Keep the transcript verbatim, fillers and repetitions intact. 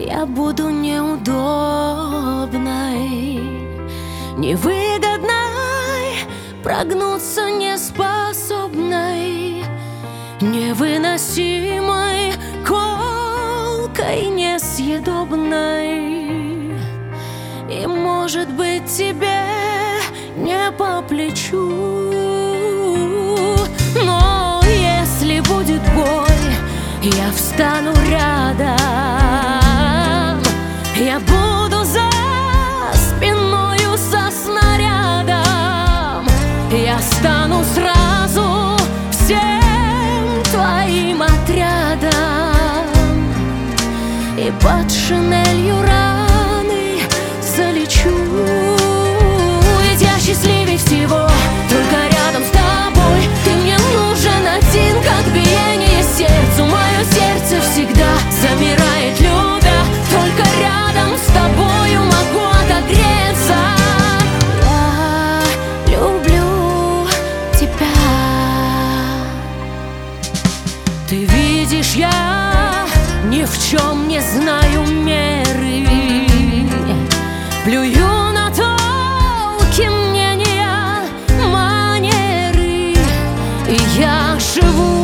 я буду неудобной, невыгодной, прогнуться неспособной, невыносимой, колкой, несъедобной. И, может быть, тебе не по плечу, но если будет бой, я встану рядом, я буду за спиною со снарядом, я стану сразу всем твоим отрядом, и под шинелью раны залечу. Ведь я счастливей всего, только рядом с тобой. Ты мне нужен один, как биение сердцу. Мое сердце всегда замирает, любя. Только рядом с тобою могу отогреться. Я люблю тебя. Ты видишь, я ни в чем не знаю меры, плюю на толки мнения, манеры, и я живу